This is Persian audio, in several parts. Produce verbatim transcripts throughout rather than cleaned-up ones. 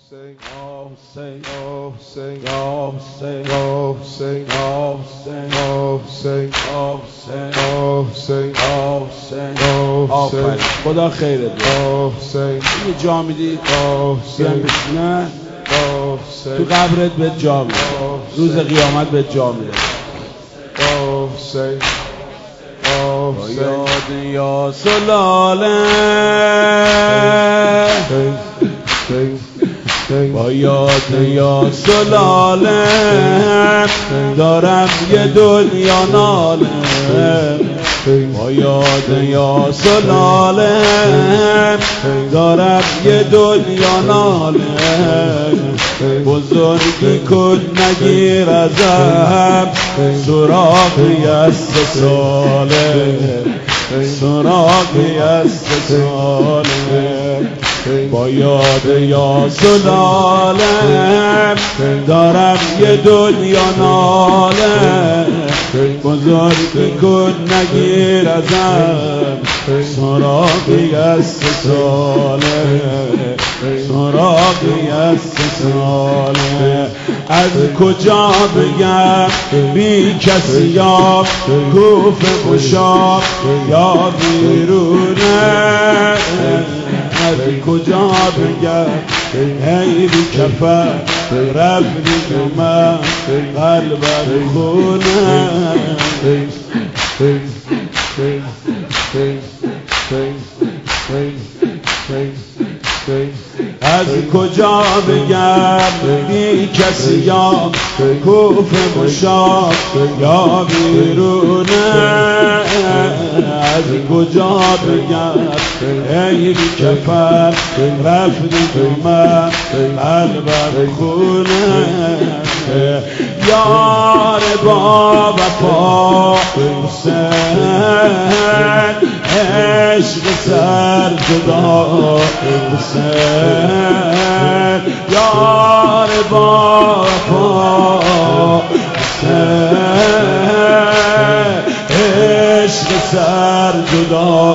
Hussein, Ya Hussein, Ya Hussein, Ya Hussein, Ya Hussein, Ya Hussein, Ya Hussein, Ya Hussein, Ya Hussein, Ya Hussein, Ya Hussein. خدا خیرت بده. Ya Hussein. یه جا میدی Ya Hussein. نه Ya Hussein. تو قبرت به جا میده. روز قیامت به جا میده. Ya Hussein. Ya Hussein. یا سلاله با یاد یا سلاله دارم یه دنیا ناله با یاد یا سلاله دارم یه دنیا ناله بزرگی کن نگیر ازم سراغی از سه ساله سراغی از سه ساله با یاد یا سلاله دارم یه دنیا ناله بزرگی کن نگیر ازم سراغی از سه ساله سراغی از سه ساله از کجا بگم بی کسی یا کوفه مشاب یا بیرونه از کجا بگم ای بی کفر رفتی تو من قلبم خونه از کجا بگم بی کسی یا کوفه مشاب یا بیرونه از کجا بگم ای بی کفر رفتی تو من قلبم خونه یار با وفا حسین عشق سر جدا حسین یار با وفا حسین عشق سر جدا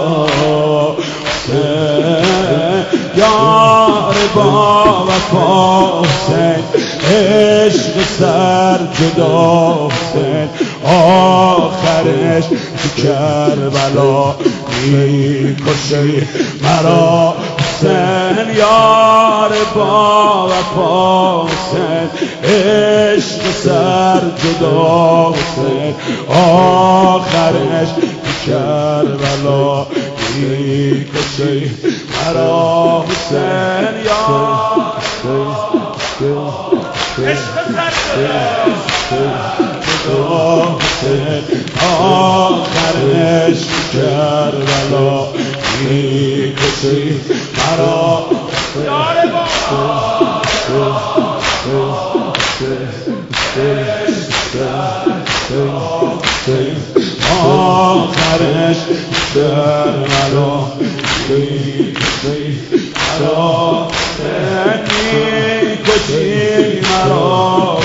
حسین یار با وفا حسین عشق سر جدا حسین آخرش تو کربلا میکشی مرا حسین یار با وفا حسین عشق سر جدا حسین آخرش تو کربلا میکشی مرا حسین یار عشق سر جدا حسین آخرش کربلا میکشی مرا یار با آخرش کربلا میکشی مرا میکشی مرا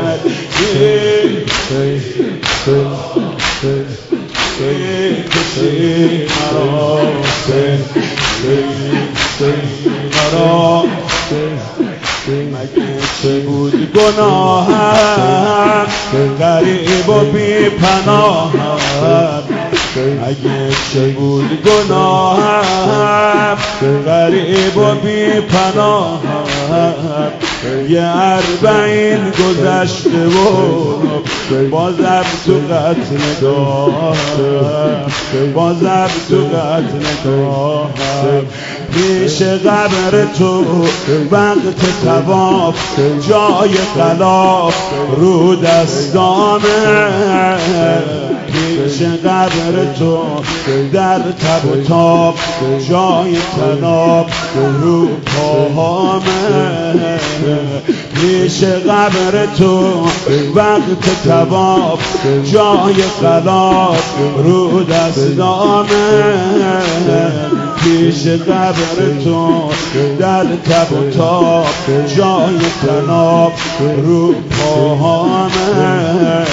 کشی مرا مرا مگه چه بود گناهم غریب و بی پناهم اگه چه بود گناهم غریب و بی پناهم یه اربعین گذشته و بازم تو قتل دارم بازم تو قتل دارم پیش قبر تو وقت طواف جای خلاف رو دستامه پیش قبر تو در تب و تاب جای تناب رو پاهامه پیش قبر تو وقت طواف جای خلاف رو دستامه پیش قبر تو در تب و تاب جای تناب رو پاهامه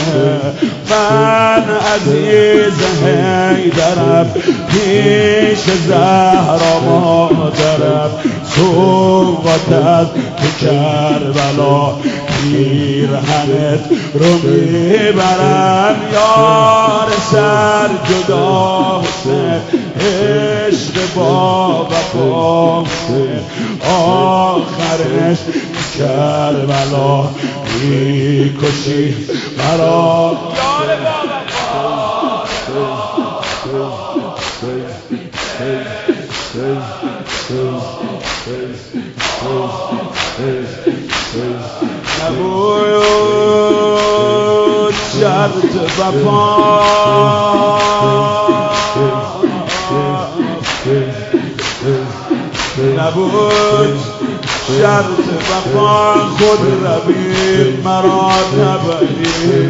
من عزیز حیدرم پیش زهرا مادرم تو قدرت تو کربلا پیرهنت رو میبرن یار سر جدا حسین عشق با وفا حسین آخرش کربلا میکشی مرا یار با نبود شرط وفا نبود شرط وفا خود روی مرا نبری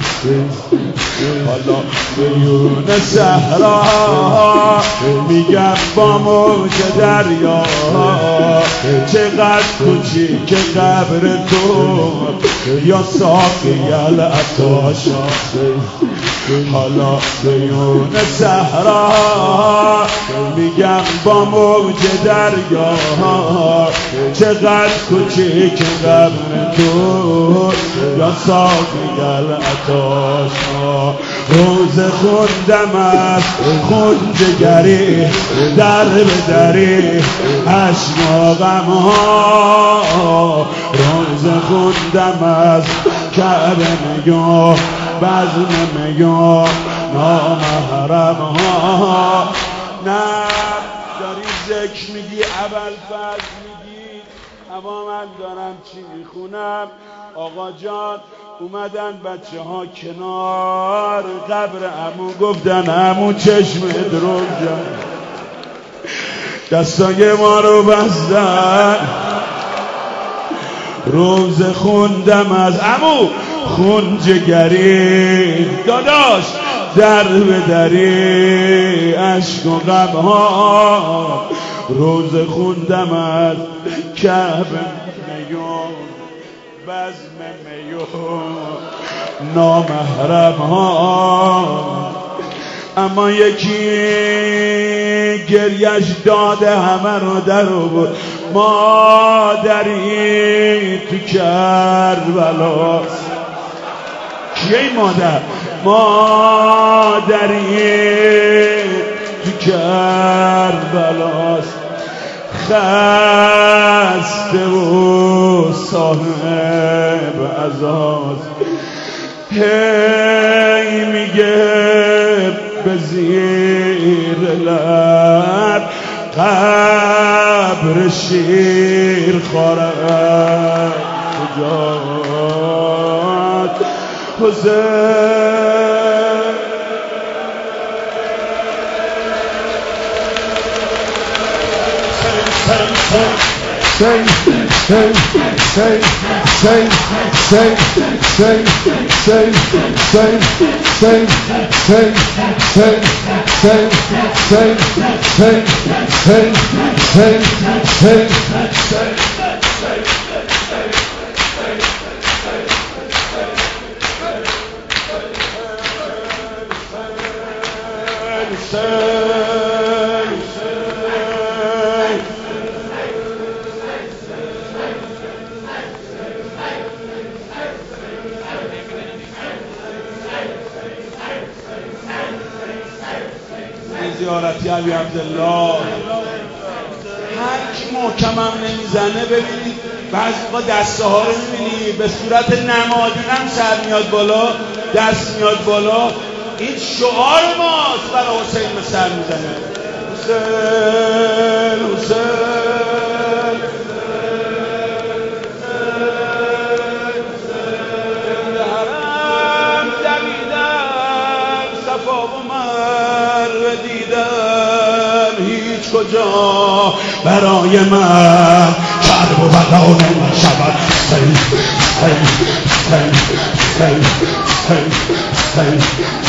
حالا میون صحرا میگم با موج دریا چقدر کوچیک قبر تو یا ساقی العطاشا حالا میون صحرا میگم با موج دریا چقدر کوچیک قبر تو یا ساقی العطاشا روز خوندم از خون جگری در به دری عشق و غم ها روز خوندم از کعبه میگو بزم میگو نامحرم ها نه داری ذکر میگی ابوالفضل میگی اما من دارم چی میخونم آقا جان اومدن بچه ها کنار قبر عمو گفتن عمو چشم درو جان دستای ما رو بستن روز خوندم از عمو خون جگری داداش در به دری عشق و غم ها روز خوندم از کعبه میون بزم میون نامحرم ها اما یکی گریش داده همه رو در بود مادری تو کربلاست کیه این مادر؟ مادری تو کربلاست خسته و صاحب عزاز هی میگه به زیر لب قبر شیر خورد کجاست حسین Say, say, say, say, say, say, say, say, say, say, say, say, say, say, say, say, say, زیارتی علی عبدالله هر کی محکمم نمیزنه ببینید بعضی وقتا دسته ها رو میبینی به صورت نمادینم سر میاد بالا دست میاد بالا این شعار ماست برای حسین به سر میزنه حسین حسین حرم دویدم صفا و مروه دیدم هیچ کجا برای من کرب و بلا نمیشود سیل سیل سیل سیل سیل سیل